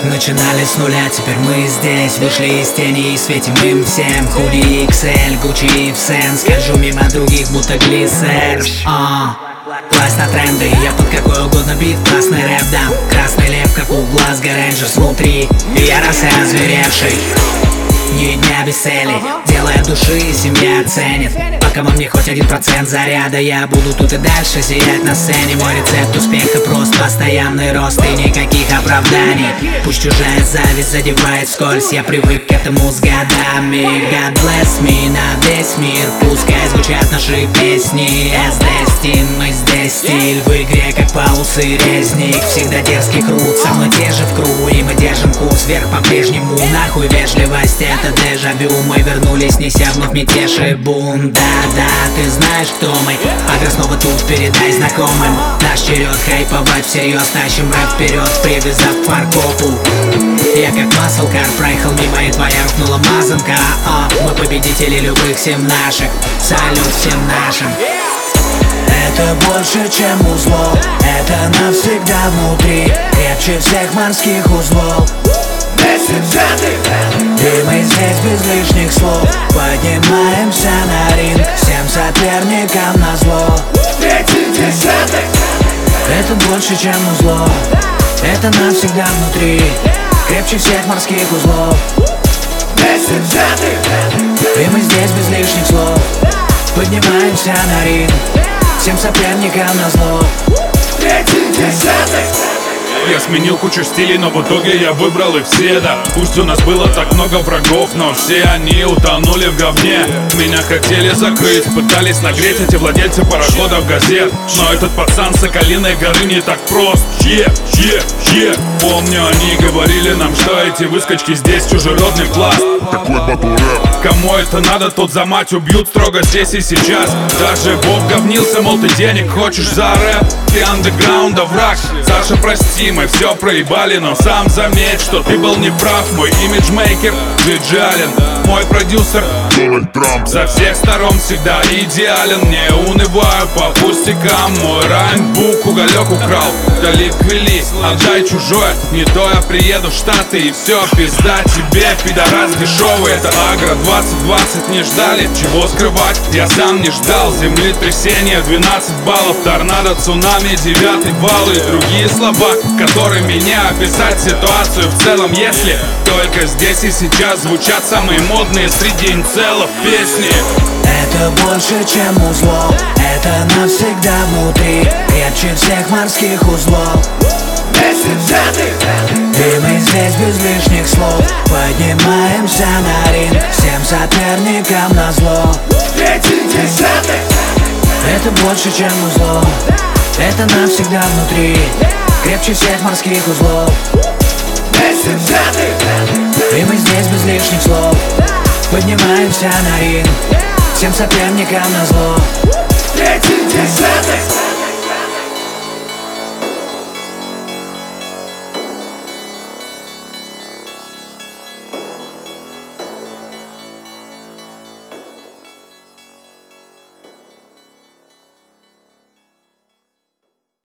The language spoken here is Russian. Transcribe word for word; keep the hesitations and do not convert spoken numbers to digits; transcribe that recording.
Начинали с нуля, теперь мы здесь. Вышли из тени и светим им всем. Худи икс эль, Гуччи и Сен. Скольжу мимо других, будто глиссер. а. Власть на тренды, я под какой угодно бит. Классный рэп дам, красный лев, как у Глазго Рейнджерс внутри. И я раз и озверевший. Ни дня без цели, дело от души, семья оценит. Пока во мне хоть один процент заряда, я буду тут и дальше сиять на сцене. Мой рецепт успеха прост, постоянный рост и никаких оправданий. Пусть чужая зависть задевает вскользь, я привык к этому с годами. God bless me на весь мир, пускай звучат наши песни. эс дэ стиль, мы здесь стиль в игре, как Паулус и Резник. Всегда дерзкий крут, со мной те же в кругу, и мы держим курс вверх по-прежнему. Нахуй вежливость, это дежавю. Мы вернулись, неся вновь мятеж и бунт. Да-да, ты знаешь, кто мы. Адрес снова тут, передай знакомым. Наш черед хайповать всерьез, тащим рэп вперед, привязав к фаркопу. Я как маслкар проехал мимо, и твоя рухнула мазанка. а, Мы победители любых всем наших. Салют всем нашим. Это больше, чем узлов, это навсегда внутри. Крепче всех морских узлов. И мы здесь без лишних слов поднимаемся на ринг, всем соперникам назло. Это больше, чем узлов, это навсегда внутри. Крепче всех морских узлов. И мы здесь без лишних слов поднимаемся на ринг, всем соперникам назло. Я сменил кучу стилей, но в итоге я выбрал их все, да. Пусть у нас было так много врагов, но все они утонули в говне. Меня хотели закрыть, пытались нагреть эти владельцы пароходов газет. Но этот пацан с Соколиной горы не так прост. Е, е, е. Помню, они говорили нам, что эти выскочки здесь чужеродный пласт. Такой батл рэп. Кому это надо, тот за мать убьют строго здесь и сейчас. Даже Боб говнился, мол, ты денег хочешь за рэп. Ты андеграунда враг. Саша, прости, мы все проебали, но сам заметь, что ты был неправ. Мой имиджмейкер Джиджи Аллен, мой продюсер Дональд Трамп. со всех сторон всегда идеален. Не унываю по пустякам, мой раймбук уголек украл. Далик вели, отдай чужое, не то я приеду в Штаты и все, пизда тебе, пидорас дешевый. Это Агро двадцать двадцать, не ждали, чего скрывать, я сам не ждал. Землетрясение двенадцать баллов, торнадо, цунами, девятый вал и другие слова, которыми не описать ситуацию в целом. Если только здесь и сейчас звучат самые модные среди инцелов песни. Это больше, чем узлов, это навсегда внутри. Крепче всех морских узлов. И мы здесь без лишних слов поднимаемся на ринг, всем соперникам назло. Это больше, чем узлов, это навсегда внутри. Крепче всех морских узлов. И мы здесь без лишних слов поднимаемся на ринг, всем соперникам назло.